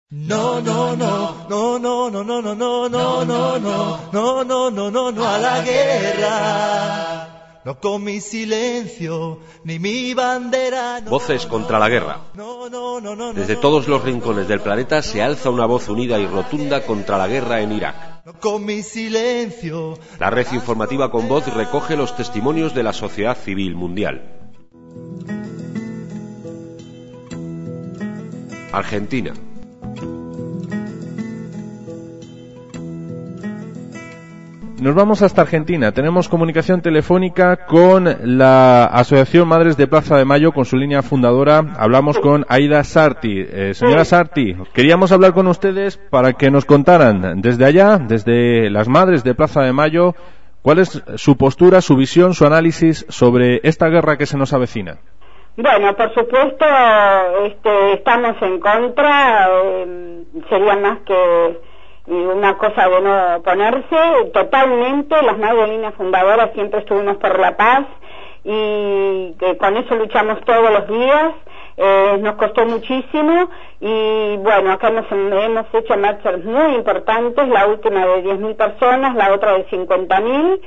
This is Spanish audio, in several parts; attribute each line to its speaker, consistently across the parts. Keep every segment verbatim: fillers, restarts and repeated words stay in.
Speaker 1: No, no, no, no, no, no, no, no, no, no, no, no, no, no, no, no, no a la guerra. No con mi silencio, ni mi bandera.
Speaker 2: Voces contra la guerra. Desde todos los rincones del planeta se alza una voz unida y rotunda contra la guerra en Irak.
Speaker 1: Con mi silencio.
Speaker 2: La red informativa Con Voz recoge los testimonios de la sociedad civil mundial. Argentina.
Speaker 3: Nos vamos hasta Argentina. Tenemos comunicación telefónica con la Asociación Madres de Plaza de Mayo, con su línea fundadora. Hablamos con Aida Sarti. Eh, señora Sarti, queríamos hablar con ustedes para que nos contaran desde allá, desde las Madres de Plaza de Mayo, cuál es su postura, su visión, su análisis sobre esta guerra que se nos avecina.
Speaker 4: Bueno, por supuesto, este, estamos en contra. Eh, sería más que y una cosa de no oponerse, totalmente. Las madres de línea fundadoras siempre estuvimos por la paz y que con eso luchamos todos los días. Eh, nos costó muchísimo y bueno, acá nos hemos hecho marchas muy importantes, la última de diez mil personas, la otra de cincuenta mil,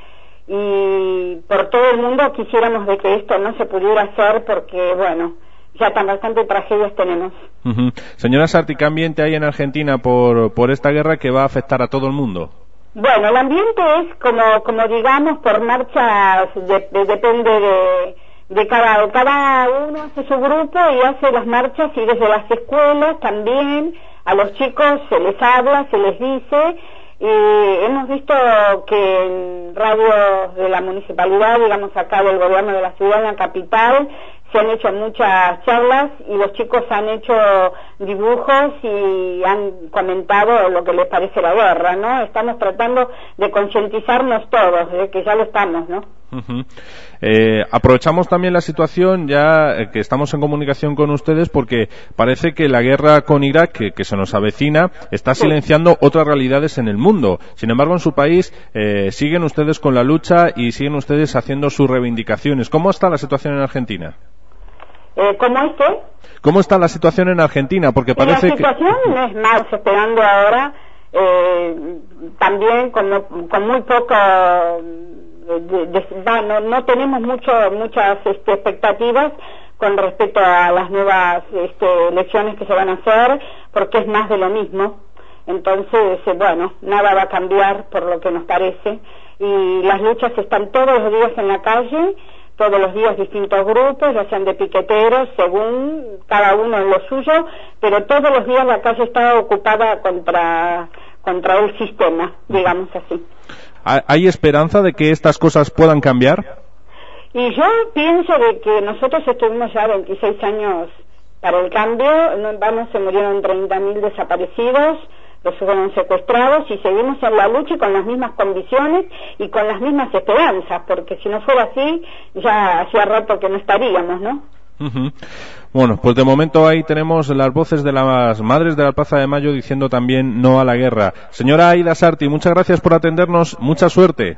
Speaker 4: y por todo el mundo quisiéramos de que esto no se pudiera hacer porque bueno, ya tan bastante tragedias tenemos.
Speaker 3: Uh-huh. Señora Sarti, ¿qué ambiente hay en Argentina por, por esta guerra que va a afectar a todo el mundo?
Speaker 4: Bueno, el ambiente es como, como digamos, por marchas, de, de, depende de, de cada, cada uno hace su grupo y hace las marchas, y desde las escuelas también a los chicos se les habla, se les dice, y hemos visto que en radios de la municipalidad, digamos acá del gobierno de la ciudad, en la capital, se han hecho muchas charlas y los chicos han hecho dibujos y han comentado lo que les parece la guerra, ¿no? Estamos tratando de concientizarnos todos, de que ya lo estamos, ¿no?
Speaker 3: Uh-huh. Eh, aprovechamos también la situación, ya eh, que estamos en comunicación con ustedes, porque parece que la guerra con Irak, que, que se nos avecina, está silenciando sí. otras realidades en el mundo. Sin embargo, en su país eh, siguen ustedes con la lucha y siguen ustedes haciendo sus reivindicaciones. ¿Cómo está la situación en Argentina?
Speaker 4: Eh, ¿Cómo es que?
Speaker 3: ¿Cómo está la situación en Argentina? Porque parece
Speaker 4: la situación
Speaker 3: que...
Speaker 4: no es más, esperando ahora, eh, también con, con muy poco... De, de, no, no, no tenemos mucho, muchas este, expectativas con respecto a las nuevas este, elecciones que se van a hacer, porque es más de lo mismo. Entonces, eh, bueno, nada va a cambiar por lo que nos parece, y las luchas están todos los días en la calle, todos los días distintos grupos, ya sean de piqueteros, según cada uno en lo suyo, pero todos los días la calle está ocupada contra, contra el sistema, digamos así.
Speaker 3: ¿Hay esperanza de que estas cosas puedan cambiar?
Speaker 4: Y yo pienso de que nosotros estuvimos ya veintiséis años para el cambio, no en vano se murieron treinta mil desaparecidos, los fueron secuestrados, y seguimos en la lucha y con las mismas condiciones y con las mismas esperanzas, porque si no fuera así, ya hacía rato que no estaríamos, ¿no?
Speaker 3: Uh-huh. Bueno, pues de momento ahí tenemos las voces de las Madres de la Plaza de Mayo diciendo también no a la guerra. Señora Aida Sarti, muchas gracias por atendernos, mucha suerte.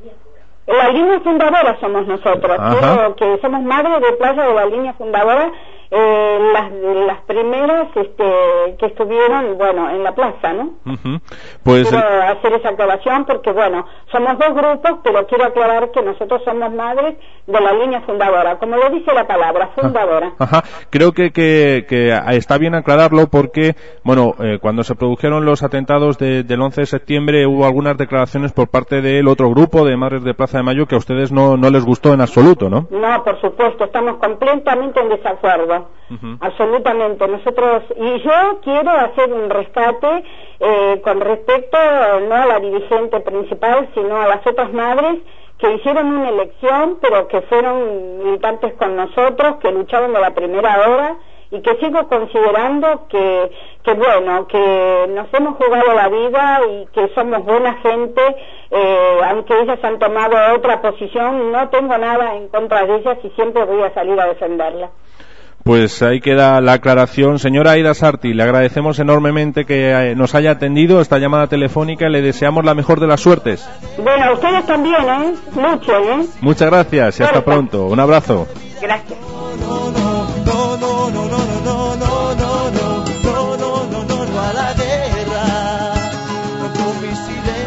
Speaker 4: La línea fundadora somos nosotros, creo que somos Madres de Plaza de la línea fundadora, eh, las, las primeras este, que estuvieron, bueno, en la plaza, ¿no? Uh-huh. Pues quiero el... hacer esa aclaración porque, bueno, somos dos grupos, pero quiero aclarar que nosotros somos Madres de la línea fundadora, como lo dice la palabra, fundadora.
Speaker 3: Ajá. Creo que, que, que está bien aclararlo porque, bueno, eh, cuando se produjeron los atentados de, del once de septiembre hubo algunas declaraciones por parte del otro grupo de Madres de Plaza de Mayo que a ustedes no, no les gustó en absoluto, ¿no?
Speaker 4: No, por supuesto, estamos completamente en desacuerdo. Uh-huh. Absolutamente. Nosotros, y yo quiero hacer un rescate eh, con respecto no a la dirigente principal, sino a las otras madres que hicieron una elección, pero que fueron militantes con nosotros, que lucharon de la primera hora, y que sigo considerando que, que bueno, que nos hemos jugado la vida y que somos buena gente, eh, aunque ellas han tomado otra posición, no tengo nada en contra de ellas y siempre voy a salir a defenderla.
Speaker 3: Pues ahí queda la aclaración. Señora Aida Sarti, le agradecemos enormemente que nos haya atendido esta llamada telefónica y le deseamos la mejor de las suertes.
Speaker 4: Bueno, a ustedes también, ¿eh? Mucho, ¿eh?
Speaker 3: Muchas gracias y hasta pronto. Un abrazo.
Speaker 4: Gracias.
Speaker 1: No, no, no, no, no, no, no, no, no, no, no, no, no, no, no, silencio.